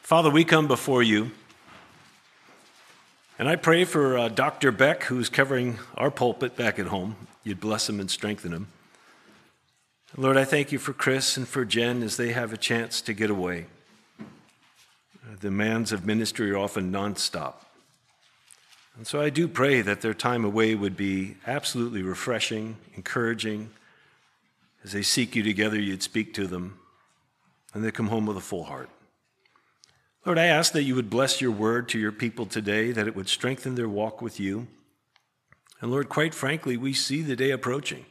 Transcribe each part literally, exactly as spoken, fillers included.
Father, we come before you, and I pray for uh, Doctor Beck, who's covering our pulpit back at home. You'd bless him and strengthen him. Lord, I thank you for Chris and for Jen as they have a chance to get away. The demands of ministry are often nonstop. And so I do pray that their time away would be absolutely refreshing, encouraging. As they seek you together, you'd speak to them, and they come home with a full heart. Lord, I ask that you would bless your word to your people today, that it would strengthen their walk with you. And Lord, quite frankly, we see the day approaching.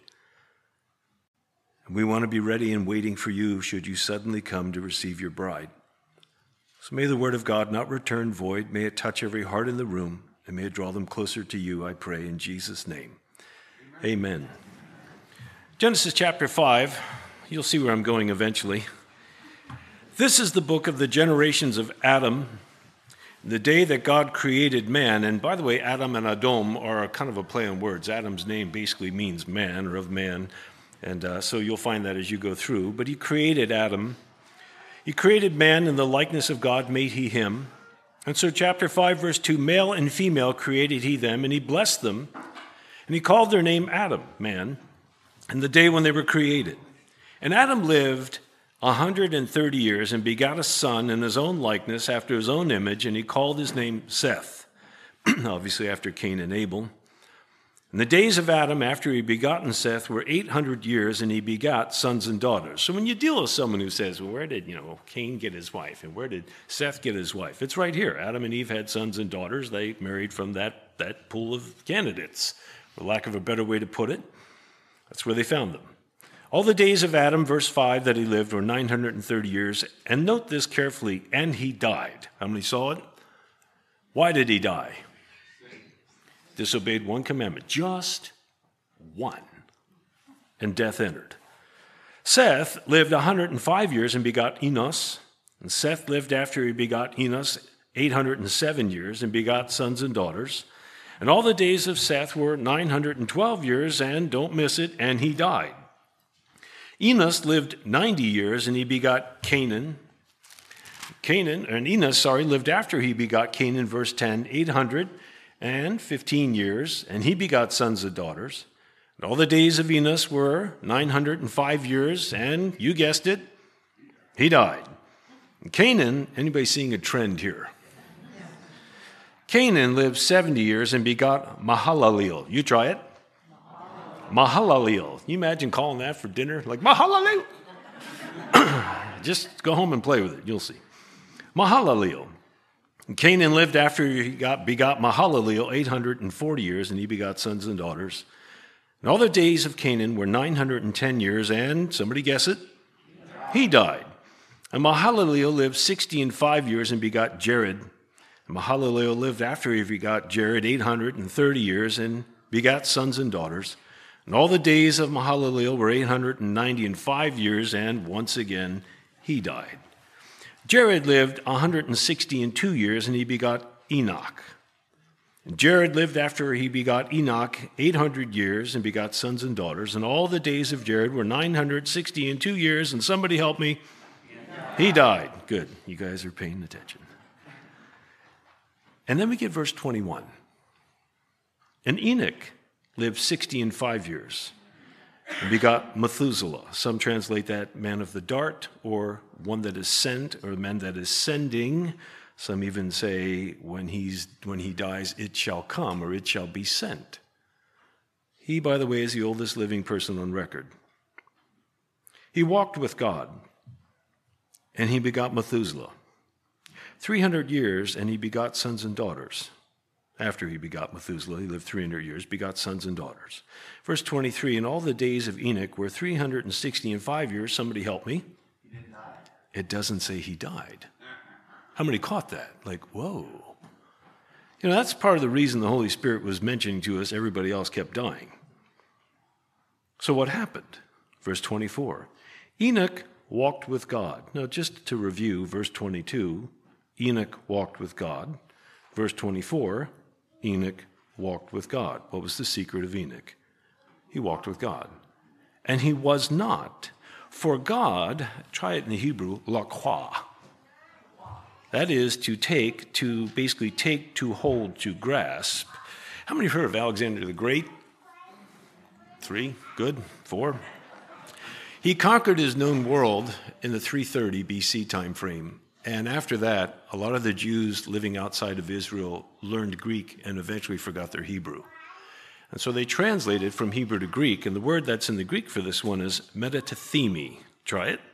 And we want to be ready and waiting for you should you suddenly come to receive your bride. So may the word of God not return void. May it touch every heart in the room, and may it draw them closer to you, I pray, in Jesus' name. Amen. Amen. Genesis chapter five, you'll see where I'm going eventually. This is the book of the generations of Adam, the day that God created man. And by the way, Adam and Adom are kind of a play on words. Adam's name basically means man or of man. And uh, so you'll find that as you go through. But he created Adam. He created man in the likeness of God, made he him. And so chapter five, verse two, male and female created he them, and he blessed them. And he called their name Adam, man, in the day when they were created. And Adam lived one hundred thirty years and begot a son in his own likeness after his own image, and he called his name Seth, obviously after Cain and Abel. And the days of Adam after he begotten Seth were eight hundred years, and he begot sons and daughters. So when you deal with someone who says, well, where did, you know, Cain get his wife, and where did Seth get his wife? It's right here. Adam and Eve had sons and daughters. They married from that, that pool of candidates, for lack of a better way to put it. That's where they found them. All the days of Adam, verse five, that he lived were nine hundred thirty years. And note this carefully, and he died. How many saw it? Why did he die? Disobeyed one commandment, just one. And death entered. Seth lived one hundred five years and begot Enos. And Seth lived after he begot Enos eight hundred seven years and begot sons and daughters. And all the days of Seth were nine hundred twelve years, and don't miss it, and he died. Enos lived ninety years, and he begot Canaan. Canaan, and Enos, sorry, lived after he begot Canaan, verse ten, eight hundred fifteen years, and he begot sons and daughters. And all the days of Enos were nine hundred five years, and you guessed it, he died. And Canaan, anybody seeing a trend here? Canaan lived seventy years and begot Mahalalel. You try it. Mahalalel. Can you imagine calling that for dinner? Like, Mahalalel. Just go home and play with it. You'll see. Mahalalel. And Canaan lived after he got, begot Mahalalel eight hundred forty years, and he begot sons and daughters. And all the days of Canaan were nine hundred ten years, and, somebody guess it? He died. And Mahalalel lived sixty and five years and begot Jared. And Mahalalel lived after he begot Jared eight hundred thirty years and begot sons and daughters. And all the days of Mahalalel were eight hundred ninety and five years, and once again he died. Jared lived one hundred sixty and two years, and he begot Enoch. And Jared lived after he begot Enoch eight hundred years and begot sons and daughters. And all the days of Jared were nine hundred sixty and two years, and somebody help me. He died. Good. You guys are paying attention. And then we get verse twenty-one. And Enoch lived sixty and five years and begot Methuselah. Some translate that man of the dart, or one that is sent, or man that is sending. Some even say when he's when he dies, it shall come, or it shall be sent. He, by the way, is the oldest living person on record. He walked with God, and he begot Methuselah. three hundred years, and he begot sons and daughters. After he begot Methuselah, he lived three hundred years, begot sons and daughters. Verse twenty-three, and all the days of Enoch were three hundred sixty and five years. Somebody help me. He did die. It doesn't say he died. How many caught that? Like, whoa. You know, that's part of the reason the Holy Spirit was mentioning to us everybody else kept dying. So what happened? Verse twenty-four, Enoch walked with God. Now, just to review, verse twenty-two, Enoch walked with God. Verse twenty-four, Enoch walked with God. What was the secret of Enoch? He walked with God. And he was not. For God, try it in the Hebrew, lakwa. That is to take, to basically take, to hold, to grasp. How many have heard of Alexander the Great? Three, good, four. He conquered his known world in the three thirty B C time frame. And after that, a lot of the Jews living outside of Israel learned Greek and eventually forgot their Hebrew. And so they translated from Hebrew to Greek, and the word that's in the Greek for this one is metatethemi. Try it.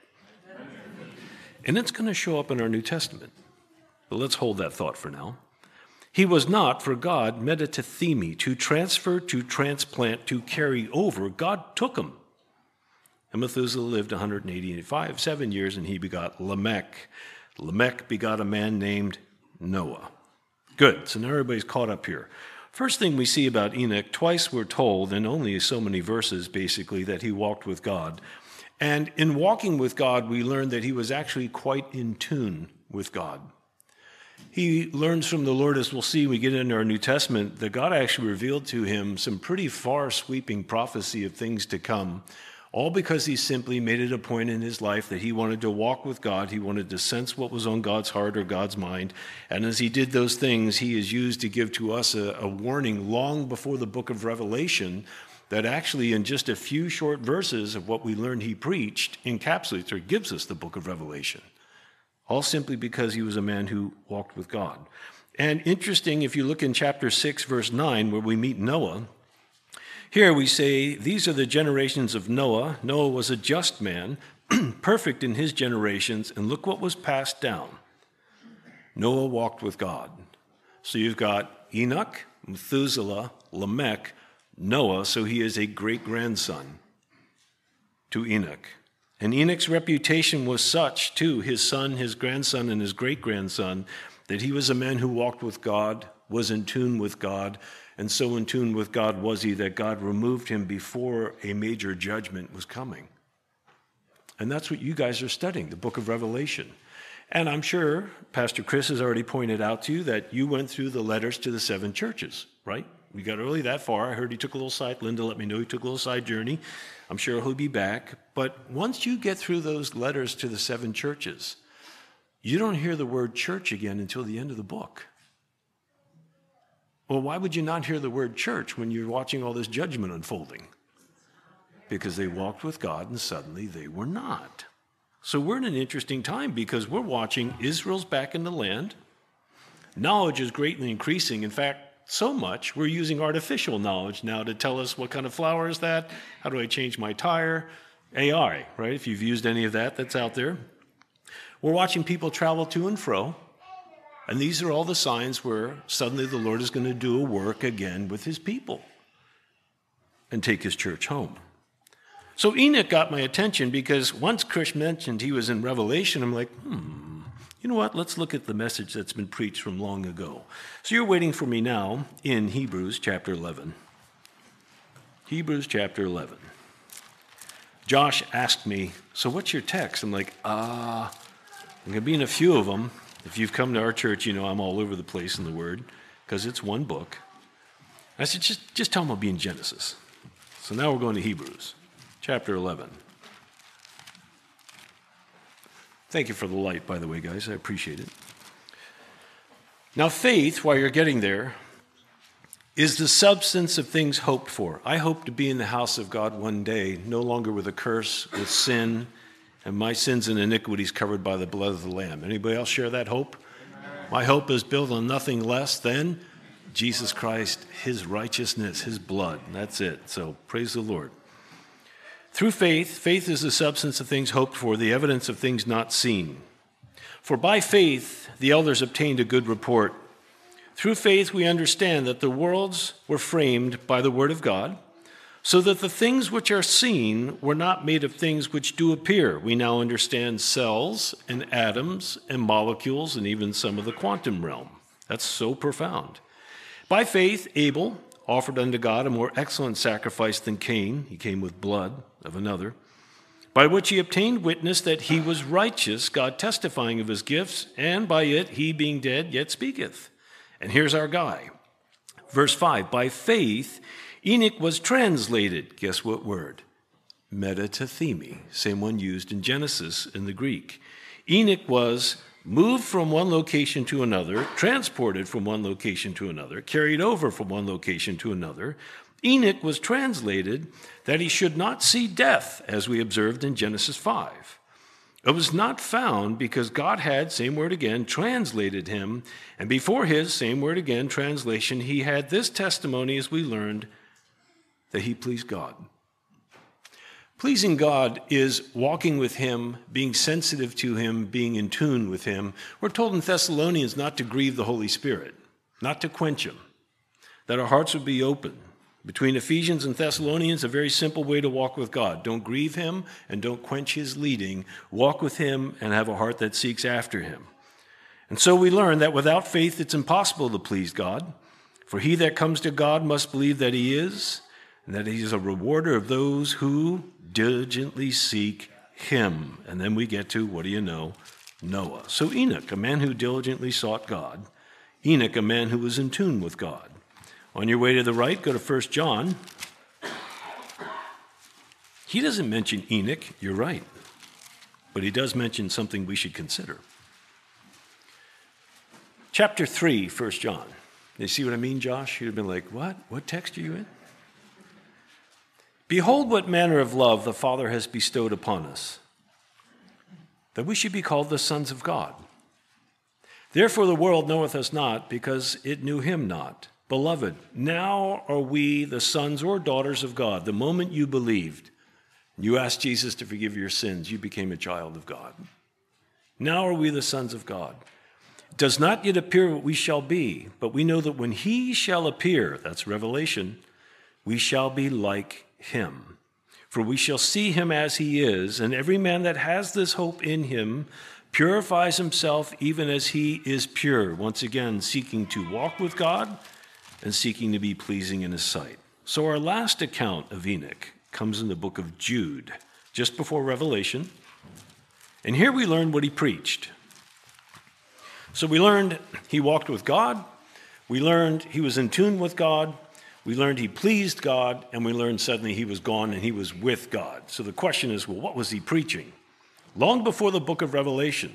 And it's going to show up in our New Testament. But let's hold that thought for now. He was not, for God, metatethemi, to transfer, to transplant, to carry over. God took him. And Methuselah lived one hundred eighty-five, seven years, and he begot Lamech. Lamech begot a man named Noah. Good, so now everybody's caught up here. First thing we see about Enoch, twice we're told, in only so many verses basically, that he walked with God. And in walking with God, we learn that he was actually quite in tune with God. He learns from the Lord, as we'll see when we get into our New Testament, that God actually revealed to him some pretty far-sweeping prophecy of things to come, all because he simply made it a point in his life that he wanted to walk with God. He wanted to sense what was on God's heart or God's mind. And as he did those things, he is used to give to us a, a warning long before the book of Revelation that actually in just a few short verses of what we learned he preached encapsulates or gives us the book of Revelation. All simply because he was a man who walked with God. And interesting, if you look in chapter six, verse nine, where we meet Noah, here we say, these are the generations of Noah. Noah was a just man, perfect in his generations, and look what was passed down. Noah walked with God. So you've got Enoch, Methuselah, Lamech, Noah, so he is a great-grandson to Enoch. And Enoch's reputation was such, too, his son, his grandson, and his great-grandson, that he was a man who walked with God, was in tune with God, and so in tune with God was he that God removed him before a major judgment was coming. And that's what you guys are studying, the book of Revelation. And I'm sure Pastor Chris has already pointed out to you that you went through the letters to the seven churches, right? We got early that far. I heard he took a little side, Linda let me know he took a little side journey. I'm sure he'll be back. But once you get through those letters to the seven churches, you don't hear the word church again until the end of the book. Well, why would you not hear the word church when you're watching all this judgment unfolding? Because they walked with God and suddenly they were not. So we're in an interesting time because we're watching Israel's back in the land. Knowledge is greatly increasing. In fact, so much we're using artificial knowledge now to tell us what kind of flower is that, how do I change my tire, A I, right? If you've used any of that, that's out there. We're watching people travel to and fro. And these are all the signs where suddenly the Lord is going to do a work again with his people and take his church home. So Enoch got my attention because once Chris mentioned he was in Revelation, I'm like, hmm, you know what? Let's look at the message that's been preached from long ago. So you're waiting for me now in Hebrews chapter eleven. Hebrews chapter eleven. Josh asked me, so what's your text? I'm like, ah, uh, I'm going to be in a few of them. If you've come to our church, you know I'm all over the place in the Word because it's one book. I said, just, just tell them I'll be in Genesis. So now we're going to Hebrews, chapter eleven. Thank you for the light, by the way, guys. I appreciate it. Now, faith, while you're getting there, is the substance of things hoped for. I hope to be in the house of God one day, no longer with a curse, with sin, and my sins and iniquities covered by the blood of the Lamb. Anybody else share that hope? Amen. My hope is built on nothing less than Jesus Christ, his righteousness, his blood. That's it. So praise the Lord. Through faith, faith is the substance of things hoped for, the evidence of things not seen. For by faith, the elders obtained a good report. Through faith, we understand that the worlds were framed by the word of God, so that the things which are seen were not made of things which do appear. We now understand cells and atoms and molecules and even some of the quantum realm. That's so profound. By faith, Abel offered unto God a more excellent sacrifice than Cain. He came with blood of another, by which he obtained witness that he was righteous, God testifying of his gifts, and by it he being dead yet speaketh. And here's our guy. Verse five, by faith Enoch was translated, guess what word? Metatethemi, same one used in Genesis in the Greek. Enoch was moved from one location to another, transported from one location to another, carried over from one location to another, Enoch was translated that he should not see death, as we observed in Genesis five. It was not found because God had, same word again, translated him, and before his, same word again, translation, he had this testimony, as we learned, that he pleased God. Pleasing God is walking with him, being sensitive to him, being in tune with him. We're told in Thessalonians not to grieve the Holy Spirit, not to quench him, that our hearts would be open. Between Ephesians and Thessalonians, a very simple way to walk with God. Don't grieve him and don't quench his leading. Walk with him and have a heart that seeks after him. And so we learn that without faith it's impossible to please God. For he that comes to God must believe that he is, and that he is a rewarder of those who diligently seek him. And then we get to, what do you know? Noah. So Enoch, a man who diligently sought God. Enoch, a man who was in tune with God. On your way to the right, go to First John. He doesn't mention Enoch, you're right. But he does mention something we should consider. Chapter three, First John. You see what I mean, Josh? You'd have been like, what? What text are you in? Behold what manner of love the Father has bestowed upon us, that we should be called the sons of God. Therefore the world knoweth us not, because it knew him not. Beloved, now are we the sons or daughters of God. The moment you believed, you asked Jesus to forgive your sins, you became a child of God. Now are we the sons of God. It does not yet appear what we shall be, but we know that when he shall appear, that's Revelation, we shall be like him. For we shall see him as he is, and every man that has this hope in him purifies himself even as he is pure. Once again, seeking to walk with God and seeking to be pleasing in his sight. So our last account of Enoch comes in the book of Jude, just before Revelation. And here we learn what he preached. So we learned he walked with God. We learned he was in tune with God. We learned he pleased God. And we learned suddenly he was gone and he was with God. So the question is, well, what was he preaching? Long before the book of Revelation,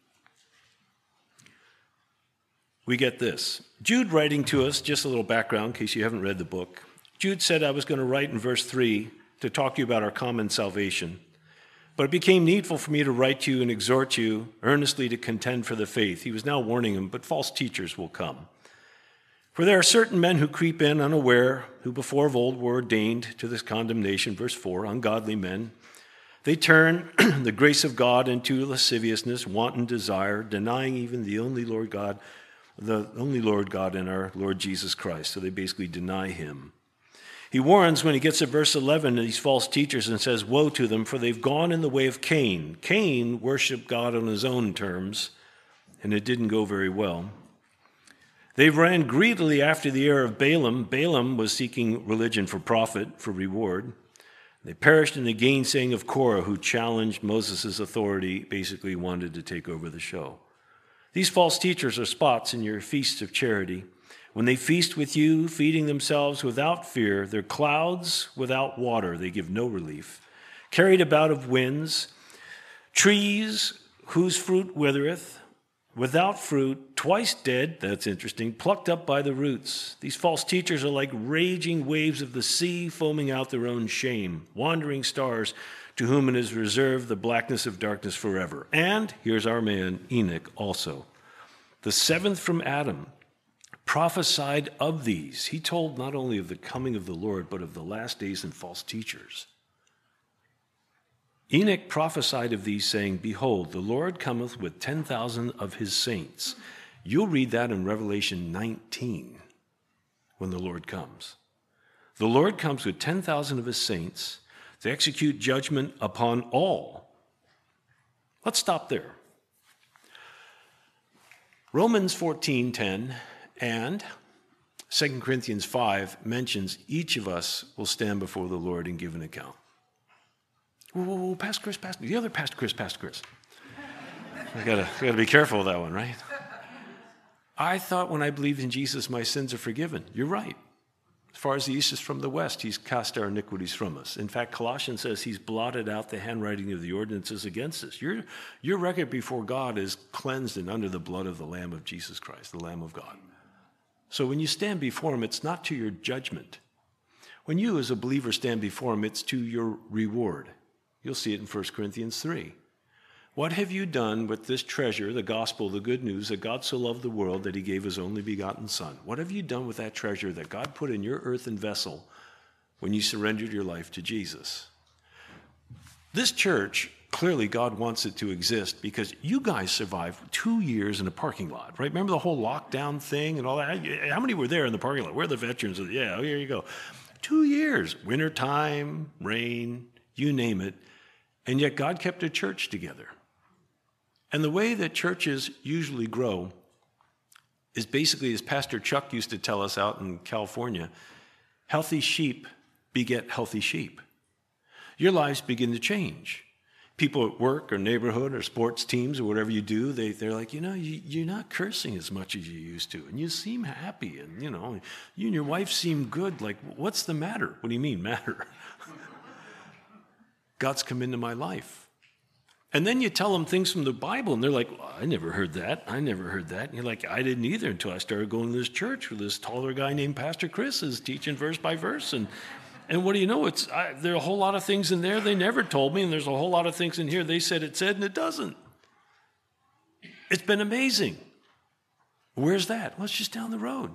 we get this. Jude writing to us, just a little background in case you haven't read the book. Jude said I was going to write in verse three to talk to you about our common salvation. But it became needful for me to write to you and exhort you earnestly to contend for the faith. He was now warning them, but false teachers will come. For there are certain men who creep in unaware, who before of old were ordained to this condemnation. Verse four, ungodly men. They turn the grace of God into lasciviousness, wanton desire, denying even the only Lord God, the only Lord God and our Lord Jesus Christ. So they basically deny him. He warns when he gets to verse eleven these false teachers and says, woe to them, for they've gone in the way of Cain. Cain worshiped God on his own terms, and it didn't go very well. They ran greedily after the error of Balaam. Balaam was seeking religion for profit, for reward. They perished in the gainsaying of Korah, who challenged Moses' authority, basically wanted to take over the show. These false teachers are spots in your feasts of charity. When they feast with you, feeding themselves without fear, they're clouds without water. They give no relief. Carried about of winds, trees whose fruit withereth, without fruit, twice dead, that's interesting, plucked up by the roots. These false teachers are like raging waves of the sea, foaming out their own shame, wandering stars to whom it is reserved the blackness of darkness forever. And here's our man, Enoch, also. The seventh from Adam prophesied of these. He told not only of the coming of the Lord, but of the last days and false teachers. Enoch prophesied of these, saying, behold, the Lord cometh with ten thousand of his saints. You'll read that in Revelation nineteen, when the Lord comes. The Lord comes with ten thousand of his saints to execute judgment upon all. Let's stop there. Romans fourteen ten and Second Corinthians five mentions each of us will stand before the Lord and give an account. Whoa, whoa, whoa, Pastor Chris, Pastor, the other Pastor Chris, Pastor Chris. I gotta, gotta be careful with that one, right? I thought when I believed in Jesus, my sins are forgiven. You're right. As far as the east is from the west, he's cast our iniquities from us. In fact, Colossians says he's blotted out the handwriting of the ordinances against us. Your, your record before God is cleansed and under the blood of the Lamb of Jesus Christ, the Lamb of God. So when you stand before him, it's not to your judgment. When you as a believer stand before him, it's to your reward. You'll see it in First Corinthians three. What have you done with this treasure, the gospel, the good news, that God so loved the world that he gave his only begotten Son? What have you done with that treasure that God put in your earthen vessel when you surrendered your life to Jesus? This church, clearly God wants it to exist because you guys survived two years in a parking lot, right? Remember the whole lockdown thing and all that? How many were there in the parking lot? Where are the veterans? Yeah, here you go. Two years, wintertime, rain, you name it. And yet God kept a church together. And the way that churches usually grow is basically, as Pastor Chuck used to tell us out in California, healthy sheep beget healthy sheep. Your lives begin to change. People at work or neighborhood or sports teams or whatever you do, they, they're like, you know, you, you're not cursing as much as you used to. And you seem happy. And, you know, you and your wife seem good. Like, what's the matter? What do you mean, matter? God's come into my life. And then you tell them things from the Bible, and they're like, well, I never heard that. I never heard that. And you're like, I didn't either until I started going to this church where this taller guy named Pastor Chris is teaching verse by verse. And and what do you know? It's I, there are a whole lot of things in there they never told me, and there's a whole lot of things in here they said it said, and it doesn't. It's been amazing. Where's that? Well, it's just down the road.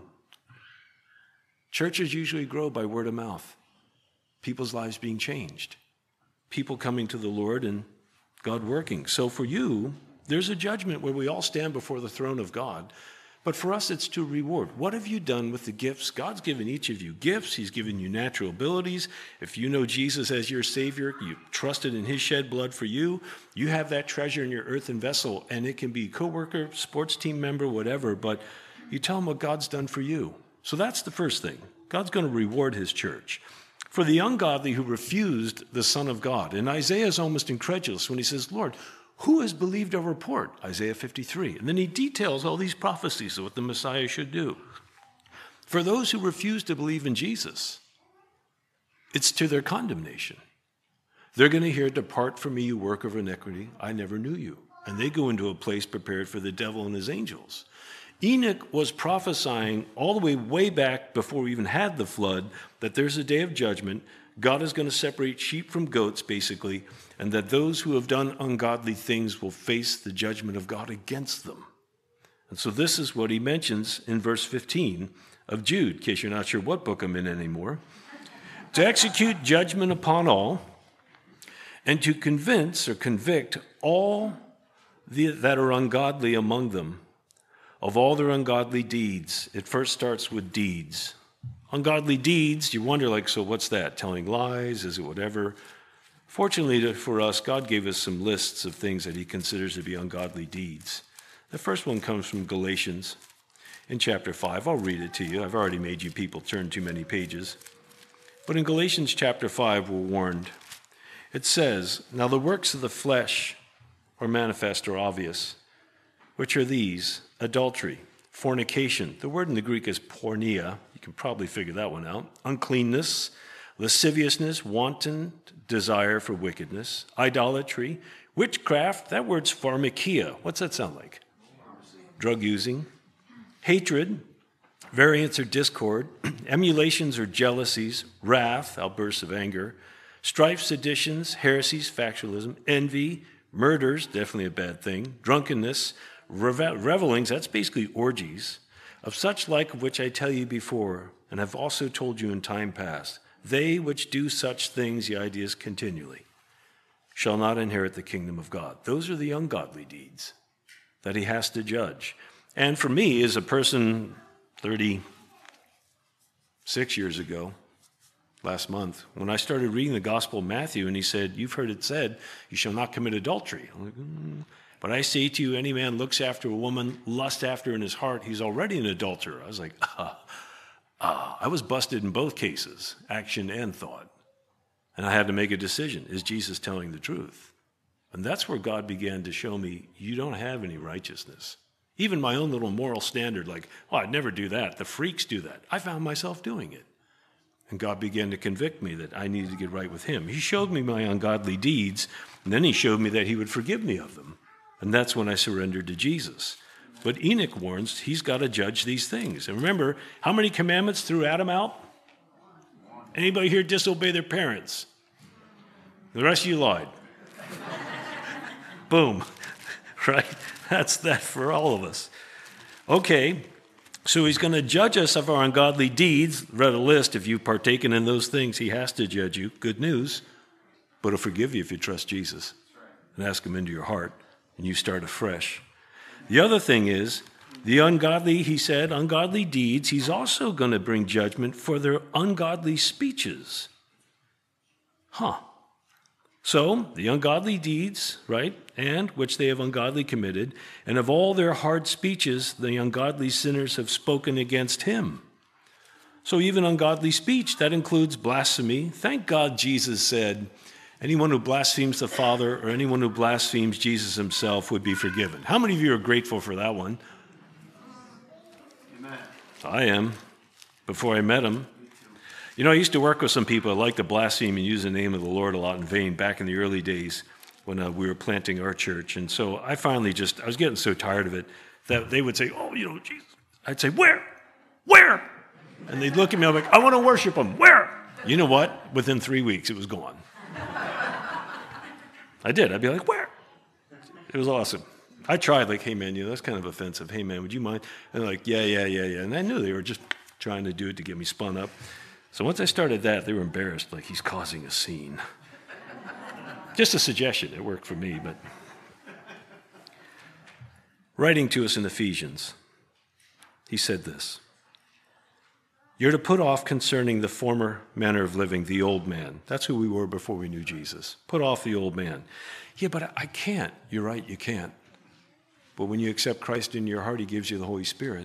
Churches usually grow by word of mouth. People's lives being changed. People coming to the Lord and God working. So for you, there's a judgment where we all stand before the throne of God. But for us, it's to reward. What have you done with the gifts? God's given each of you gifts. He's given you natural abilities. If you know Jesus as your Savior, you trusted in his shed blood for you, you have that treasure in your earthen vessel, and it can be coworker, sports team member, whatever, but you tell them what God's done for you. So that's the first thing. God's going to reward his church. For the ungodly who refused the Son of God. And Isaiah is almost incredulous when he says, Lord, who has believed our report? Isaiah fifty-three. And then he details all these prophecies of what the Messiah should do. For those who refuse to believe in Jesus, it's to their condemnation. They're going to hear, depart from me, you work of iniquity. I never knew you. And they go into a place prepared for the devil and his angels. Enoch was prophesying all the way way back before we even had the flood that there's a day of judgment. God is going to separate sheep from goats, basically, and that those who have done ungodly things will face the judgment of God against them. And so this is what he mentions in verse fifteen of Jude, in case you're not sure what book I'm in anymore. To execute judgment upon all, and to convince or convict all the, that are ungodly among them, of all their ungodly deeds. It first starts with deeds. Ungodly deeds, you wonder, like, so what's that? Telling lies? Is it whatever? Fortunately for us, God gave us some lists of things that he considers to be ungodly deeds. The first one comes from Galatians in chapter five. I'll read it to you. I've already made you people turn too many pages. But in Galatians chapter five, we're warned. It says, now the works of the flesh are manifest or obvious, which are these: adultery, fornication. The word in the Greek is porneia. You can probably figure that one out. Uncleanness, lasciviousness, wanton desire for wickedness, idolatry, witchcraft. That word's pharmakia. What's that sound like? Drug using. Hatred, variance or discord, emulations or jealousies, wrath, outbursts of anger, strife, seditions, heresies, factionalism, envy, murders, definitely a bad thing, drunkenness, revelings, that's basically orgies, of such like of which I tell you before, and have also told you in time past. They which do such things, the idea is continually, shall not inherit the kingdom of God. Those are the ungodly deeds that he has to judge. And for me, as a person thirty-six years ago, last month, when I started reading the Gospel of Matthew, and he said, you've heard it said, you shall not commit adultery. I'm like, mm. But I say to you, any man looks after a woman, lust after in his heart, he's already an adulterer. I was like, ah, ah. I was busted in both cases, action and thought. And I had to make a decision. Is Jesus telling the truth? And that's where God began to show me, you don't have any righteousness. Even my own little moral standard, like, oh, I'd never do that. The freaks do that. I found myself doing it. And God began to convict me that I needed to get right with him. He showed me my ungodly deeds, and then he showed me that he would forgive me of them. And that's when I surrendered to Jesus. But Enoch warns he's got to judge these things. And remember, how many commandments threw Adam out? Anybody here disobey their parents? The rest of you lied. Boom. Right? That's that for all of us. Okay. So he's going to judge us of our ungodly deeds. Read a list. If you've partaken in those things, he has to judge you. Good news. But he'll forgive you if you trust Jesus and ask him into your heart and you start afresh. The other thing is, the ungodly, he said, ungodly deeds, he's also going to bring judgment for their ungodly speeches. Huh. So, the ungodly deeds, right, and which they have ungodly committed, and of all their hard speeches, the ungodly sinners have spoken against him. So even ungodly speech, that includes blasphemy. Thank God Jesus said, anyone who blasphemes the Father or anyone who blasphemes Jesus himself would be forgiven. How many of you are grateful for that one? Amen. I am, before I met him. You know, I used to work with some people that like to blaspheme and use the name of the Lord a lot in vain back in the early days when uh, we were planting our church. And so I finally just, I was getting so tired of it that they would say, oh, you know, Jesus. I'd say, where? Where? And they'd look at me, I'm like, I want to worship him. Where? You know what? Within three weeks, it was gone. I did. I'd be like, where? It was awesome. I tried, like, hey, man, you know, that's kind of offensive. Hey, man, would you mind? And they're like, yeah, yeah, yeah, yeah. And I knew they were just trying to do it to get me spun up. So once I started that, they were embarrassed, like he's causing a scene. Just a suggestion. It worked for me, but... Writing to us in Ephesians, he said this, you're to put off concerning the former manner of living, the old man. That's who we were before we knew Jesus. Put off the old man. Yeah, but I can't. You're right, you can't. But when you accept Christ in your heart, he gives you the Holy Spirit.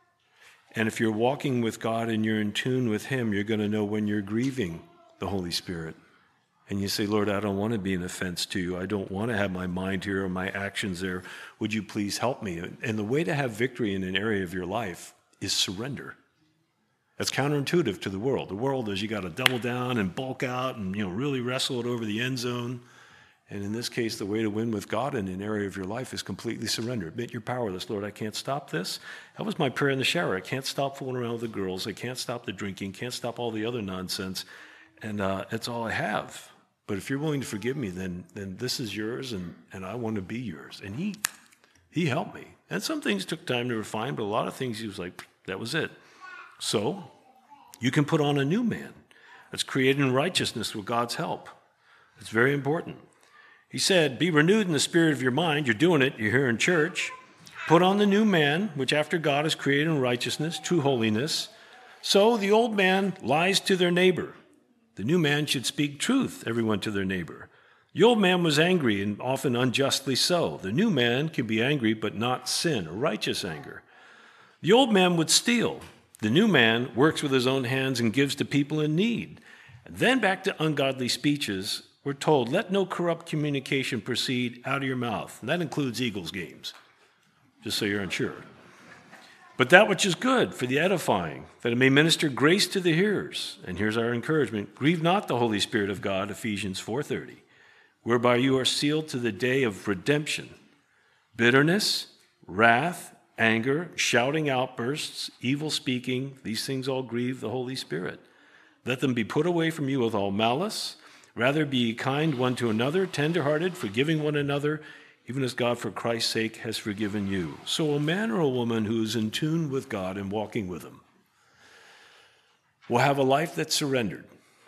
And if you're walking with God and you're in tune with him, you're going to know when you're grieving the Holy Spirit. And you say, Lord, I don't want to be an offense to you. I don't want to have my mind here or my actions there. Would you please help me? And the way to have victory in an area of your life is surrender. That's counterintuitive to the world. The world is you got to double down and bulk out and, you know, really wrestle it over the end zone. And in this case, the way to win with God in an area of your life is completely surrender. Admit you're powerless. Lord, I can't stop this. That was my prayer in the shower. I can't stop fooling around with the girls. I can't stop the drinking. Can't stop all the other nonsense. And uh, that's all I have. But if you're willing to forgive me, then then this is yours, and, and I want to be yours. And he he helped me. And some things took time to refine, but a lot of things he was like, that was it. So you can put on a new man that's created in righteousness with God's help. It's very important. He said, be renewed in the spirit of your mind. You're doing it. You're here in church. Put on the new man, which after God is created in righteousness, true holiness. So the old man lies to their neighbor. The new man should speak truth, everyone to their neighbor. The old man was angry and often unjustly so. The new man can be angry but not sin or righteous anger. The old man would steal. The new man works with his own hands and gives to people in need. And then back to ungodly speeches. We're told, let no corrupt communication proceed out of your mouth. And that includes Eagles games, just so you're unsure. But that which is good for the edifying, that it may minister grace to the hearers. And here's our encouragement. Grieve not the Holy Spirit of God, Ephesians four thirty, whereby you are sealed to the day of redemption. Bitterness, wrath, anger, shouting outbursts, evil speaking, these things all grieve the Holy Spirit. Let them be put away from you with all malice. Rather be kind one to another, tender-hearted, forgiving one another, even as God for Christ's sake has forgiven you. So a man or a woman who is in tune with God and walking with him will have a life that's surrendered.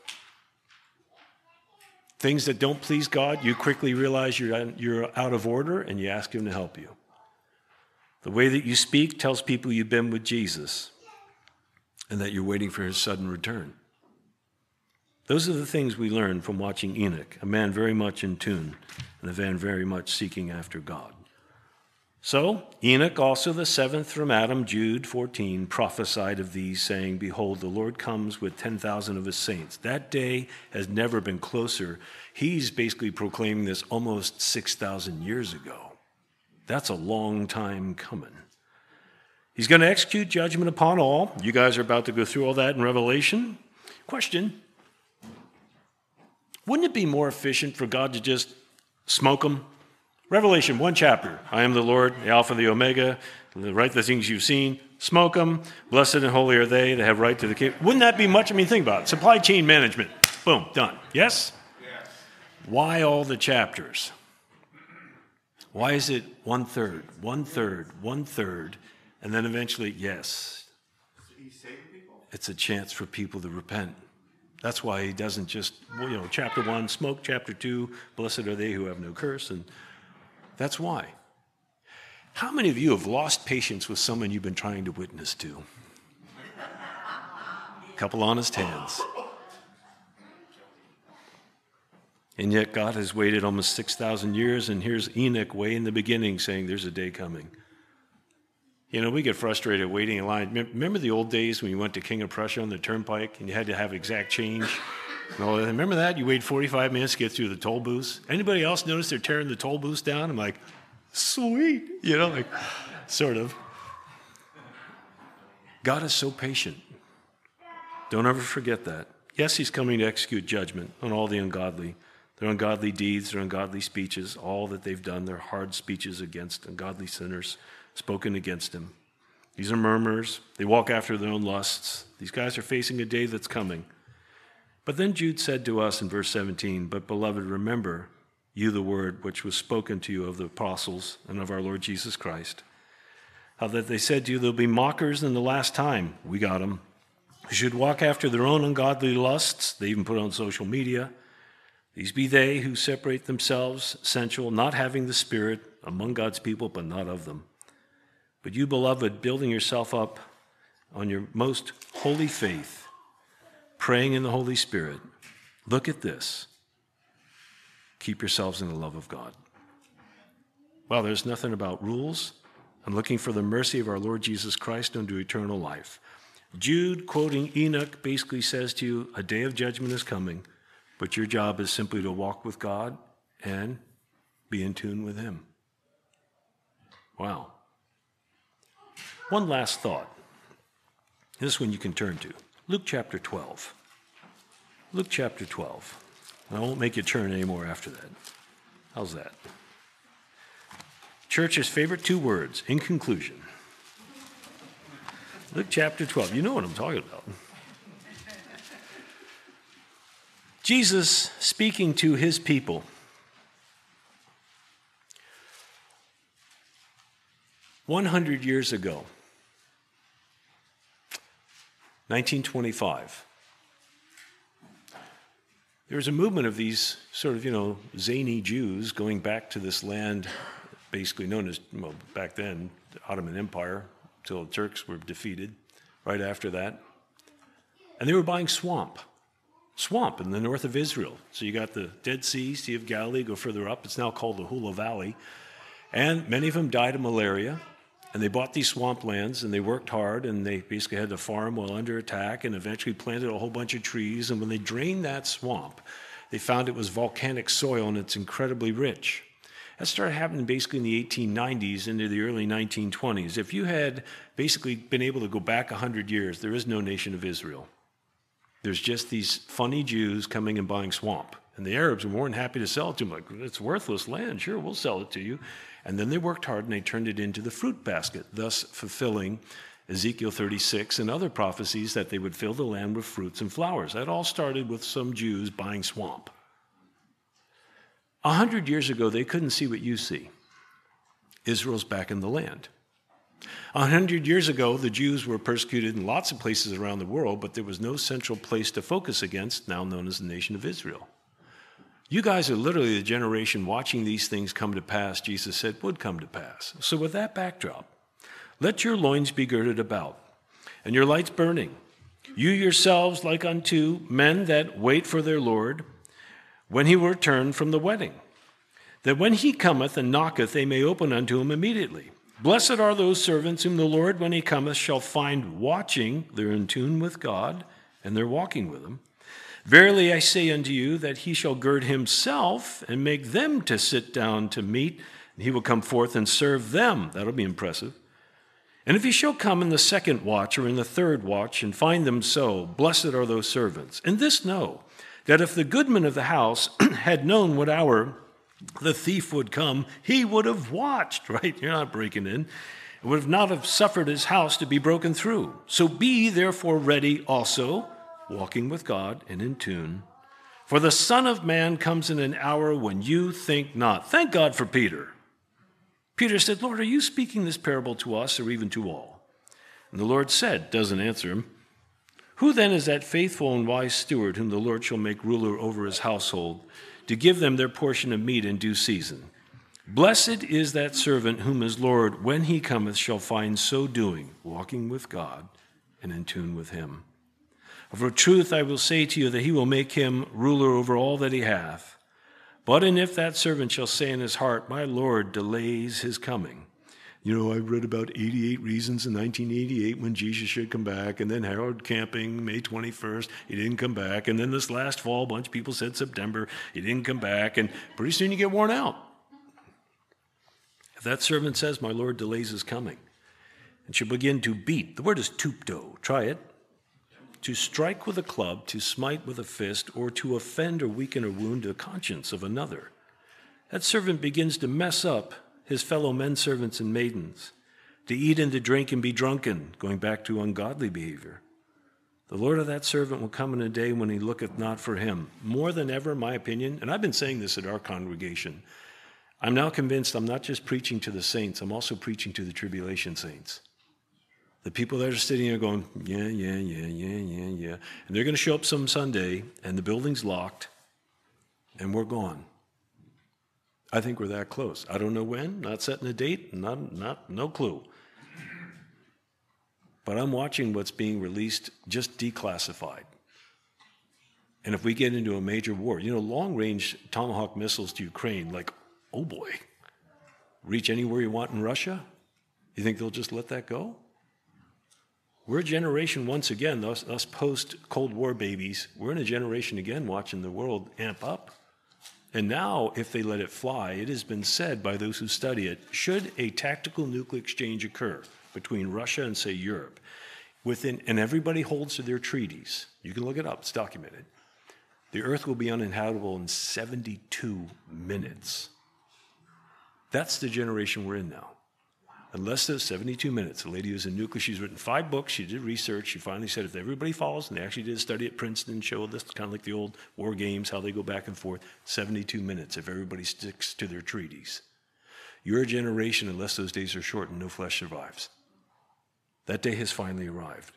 Things that don't please God, you quickly realize you're, you're out of order and you ask him to help you. The way that you speak tells people you've been with Jesus and that you're waiting for his sudden return. Those are the things we learn from watching Enoch, a man very much in tune and a man very much seeking after God. So Enoch, also the seventh from Adam, Jude fourteen, prophesied of these, saying, behold, the Lord comes with ten thousand of his saints. That day has never been closer. He's basically proclaiming this almost six thousand years ago. That's a long time coming. He's going to execute judgment upon all. You guys are about to go through all that in Revelation. Question, wouldn't it be more efficient for God to just smoke them? Revelation, one chapter. I am the Lord, the Alpha, the Omega, write the things you've seen, smoke them, blessed and holy are they that have right to the kingdom. Wouldn't that be much? I mean, think about it. Supply chain management. Boom, done. Yes? Yes. Why all the chapters? Why is it one third, one third, one third, and then eventually, yes? He's saving people? It's a chance for people to repent. That's why he doesn't just, you know, chapter one, smoke, chapter two, blessed are they who have no curse, and that's why. How many of you have lost patience with someone you've been trying to witness to? A couple honest hands. And yet God has waited almost six thousand years, and here's Enoch way in the beginning saying there's a day coming. You know, we get frustrated waiting in line. Remember the old days when you went to King of Prussia on the turnpike and you had to have exact change? And all that? Remember that? You wait forty-five minutes to get through the toll booths. Anybody else notice they're tearing the toll booths down? I'm like, sweet. You know, like, sort of. God is so patient. Don't ever forget that. Yes, he's coming to execute judgment on all the ungodly. Their ungodly deeds, their ungodly speeches, all that they've done, their hard speeches against ungodly sinners, spoken against him. These are murmurers. They walk after their own lusts. These guys are facing a day that's coming. But then Jude said to us in verse seventeen, but beloved, remember you the word which was spoken to you of the apostles and of our Lord Jesus Christ. How that they said to you, there'll be mockers in the last time. We got them. Who should walk after their own ungodly lusts. They even put on social media. These be they who separate themselves, sensual, not having the Spirit, among God's people, but not of them. But you, beloved, building yourself up on your most holy faith, praying in the Holy Spirit, look at this. Keep yourselves in the love of God. Well, there's nothing about rules. I'm looking for the mercy of our Lord Jesus Christ unto eternal life. Jude, quoting Enoch, basically says to you, a day of judgment is coming. But your job is simply to walk with God and be in tune with him. Wow. One last thought. This one you can turn to. Luke chapter twelve. Luke chapter twelve. I won't make you turn anymore after that. How's that? Church's favorite two words, in conclusion. Luke chapter twelve. You know what I'm talking about. Jesus speaking to his people. one hundred years ago, nineteen twenty-five, there was a movement of these sort of, you know, zany Jews going back to this land basically known as, well, back then, the Ottoman Empire, until the Turks were defeated right after that. And they were buying swamp. Swamp in the north of Israel. So you got the Dead Sea, Sea of Galilee, go further up. It's now called the Hula Valley. And many of them died of malaria. And they bought these swamp lands, and they worked hard, and they basically had to farm while under attack, and eventually planted a whole bunch of trees. And when they drained that swamp, they found it was volcanic soil, and it's incredibly rich. That started happening basically in the eighteen nineties into the early nineteen twenties. If you had basically been able to go back one hundred years, there is no nation of Israel. There's just these funny Jews coming and buying swamp. And the Arabs were more than happy to sell it to them. Like, it's worthless land. Sure, we'll sell it to you. And then they worked hard and they turned it into the fruit basket, thus fulfilling Ezekiel thirty-six and other prophecies that they would fill the land with fruits and flowers. That all started with some Jews buying swamp. A hundred years ago, they couldn't see what you see. Israel's back in the land. A hundred years ago, the Jews were persecuted in lots of places around the world, but there was no central place to focus against, now known as the nation of Israel. You guys are literally the generation watching these things come to pass, Jesus said would come to pass. So with that backdrop, let your loins be girded about, and your lights burning. You yourselves like unto men that wait for their Lord, when he will return from the wedding, that when he cometh and knocketh, they may open unto him immediately. Blessed are those servants whom the Lord, when he cometh, shall find watching. They're in tune with God, and they're walking with him. Verily I say unto you, that he shall gird himself and make them to sit down to meat, and he will come forth and serve them. That'll be impressive. And if he shall come in the second watch or in the third watch and find them so, blessed are those servants. And this know, that if the goodman of the house had known what hour the thief would come, he would have watched, right? You're not breaking in. Would have not have suffered his house to be broken through. So be therefore ready also, walking with God and in tune. For the Son of Man comes in an hour when you think not. Thank God for Peter. Peter said, Lord, are you speaking this parable to us or even to all? And the Lord said, doesn't answer him, who then is that faithful and wise steward whom the Lord shall make ruler over his household, to give them their portion of meat in due season? Blessed is that servant whom his Lord, when he cometh, shall find so doing, walking with God and in tune with him. Of a truth I will say to you that he will make him ruler over all that he hath. But and if that servant shall say in his heart, my Lord delays his coming. You know, I read about eighty-eight reasons in nineteen eighty-eight when Jesus should come back, and then Harold Camping, May twenty-first, he didn't come back, and then this last fall, a bunch of people said September, he didn't come back, and pretty soon you get worn out. If that servant says, my Lord delays his coming, and shall begin to beat, the word is tupto, try it, to strike with a club, to smite with a fist, or to offend or weaken or wound the conscience of another, that servant begins to mess up his fellow men servants and maidens, to eat and to drink and be drunken, going back to ungodly behavior. The Lord of that servant will come in a day when he looketh not for him. More than ever, in my opinion, and I've been saying this at our congregation, I'm now convinced I'm not just preaching to the saints, I'm also preaching to the tribulation saints. The people that are sitting there going, yeah, yeah, yeah, yeah, yeah, yeah. And they're going to show up some Sunday, and the building's locked, and we're gone. I think we're that close. I don't know when, not setting a date, not, not, no clue. But I'm watching what's being released, just declassified. And if we get into a major war, you know, long-range Tomahawk missiles to Ukraine, like, oh boy, reach anywhere you want in Russia? You think they'll just let that go? We're a generation, once again, us, us post-Cold War babies, we're in a generation again watching the world amp up. And now, if they let it fly, it has been said by those who study it, should a tactical nuclear exchange occur between Russia and, say, Europe, within, and everybody holds to their treaties, you can look it up, it's documented, the earth will be uninhabitable in seventy-two minutes. That's the generation we're in now. In less than seventy-two minutes, a lady who's in nuclear, she's written five books, she did research, she finally said if everybody follows, and they actually did a study at Princeton, showed this, kind of like the old war games, how they go back and forth, seventy-two minutes if everybody sticks to their treaties. Your generation, unless those days are shortened, no flesh survives. That day has finally arrived.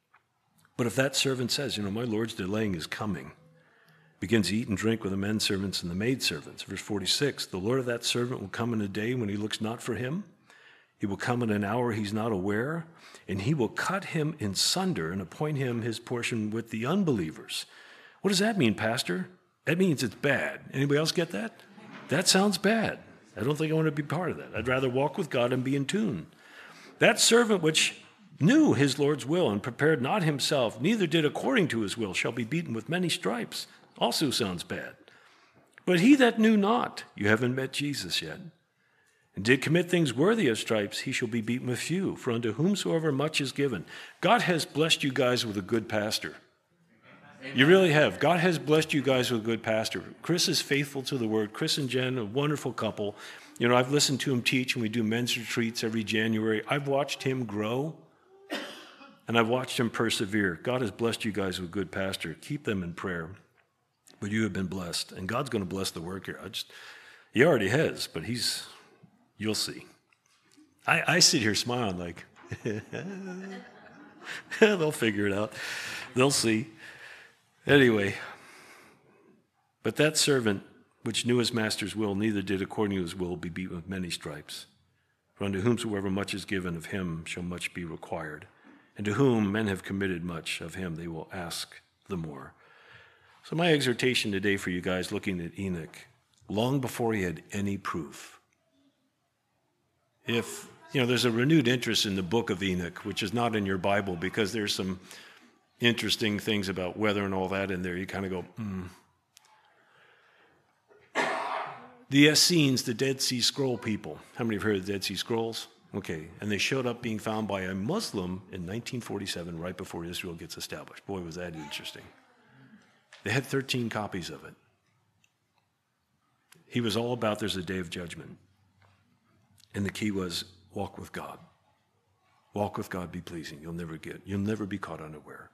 But if that servant says, you know, my Lord's delaying his coming, begins to eat and drink with the men servants and the maid servants, verse forty-six, the Lord of that servant will come in a day when he looks not for him. He will come in an hour he's not aware, and he will cut him in sunder and appoint him his portion with the unbelievers. What does that mean, Pastor? That means it's bad. Anybody else get that? That sounds bad. I don't think I want to be part of that. I'd rather walk with God and be in tune. That servant which knew his Lord's will and prepared not himself, neither did according to his will, shall be beaten with many stripes. Also sounds bad. But he that knew not, you haven't met Jesus yet, and did commit things worthy of stripes, he shall be beaten with few. For unto whomsoever much is given. God has blessed you guys with a good pastor. Amen. You really have. God has blessed you guys with a good pastor. Chris is faithful to the word. Chris and Jen, a wonderful couple. You know, I've listened to him teach, and we do men's retreats every January. I've watched him grow, and I've watched him persevere. God has blessed you guys with a good pastor. Keep them in prayer. But you have been blessed, and God's going to bless the work here. I just, he already has, but he's... You'll see. I, I sit here smiling like, they'll figure it out. They'll see. Anyway, but that servant which knew his master's will, neither did according to his will, be beaten with many stripes. For unto whomsoever much is given, of him shall much be required. And to whom men have committed much, of him they will ask the more. So my exhortation today for you guys looking at Enoch, long before he had any proof, if, you know, there's a renewed interest in the book of Enoch, which is not in your Bible because there's some interesting things about weather and all that in there. You kind of go, hmm. The Essenes, the Dead Sea Scroll people. How many have heard of the Dead Sea Scrolls? Okay, and they showed up being found by a Muslim in nineteen forty-seven, right before Israel gets established. Boy, was that interesting. They had thirteen copies of it. He was all about there's a day of judgment. And the key was walk with God. Walk with God, be pleasing. You'll never get, you'll never be caught unaware.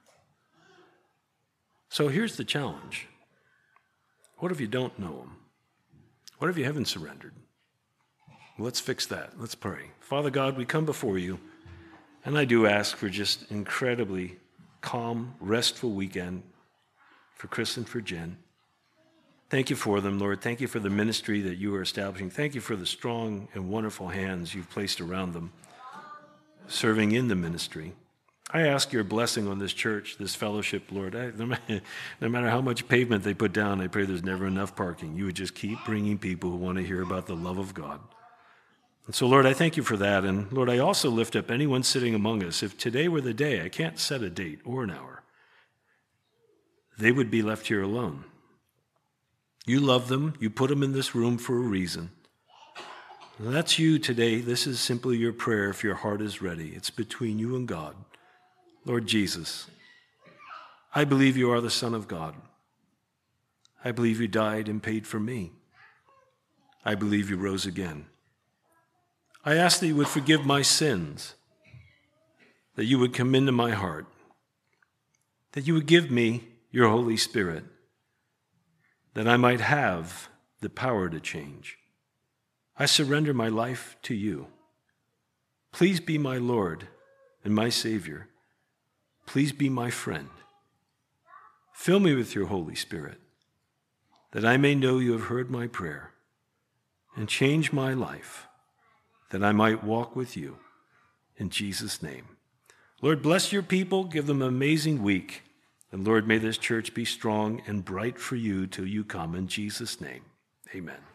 So here's the challenge. What if you don't know him? What if you haven't surrendered? Let's fix that. Let's pray. Father God, we come before you, and I do ask for just incredibly calm, restful weekend for Chris and for Jen. Thank you for them, Lord. Thank you for the ministry that you are establishing. Thank you for the strong and wonderful hands you've placed around them, serving in the ministry. I ask your blessing on this church, this fellowship, Lord. I, no, matter, no matter how much pavement they put down, I pray there's never enough parking. You would just keep bringing people who want to hear about the love of God. And so, Lord, I thank you for that. And, Lord, I also lift up anyone sitting among us. If today were the day, I can't set a date or an hour, they would be left here alone. You love them. You put them in this room for a reason. And that's you today. This is simply your prayer if your heart is ready. It's between you and God. Lord Jesus, I believe you are the Son of God. I believe you died and paid for me. I believe you rose again. I ask that you would forgive my sins, that you would come into my heart, that you would give me your Holy Spirit, that I might have the power to change. I surrender my life to you. Please be my Lord and my Savior. Please be my friend. Fill me with your Holy Spirit, that I may know you have heard my prayer, and change my life, that I might walk with you. In Jesus' name. Lord, bless your people. Give them an amazing week. And Lord, may this church be strong and bright for you till you come. In Jesus' name, amen.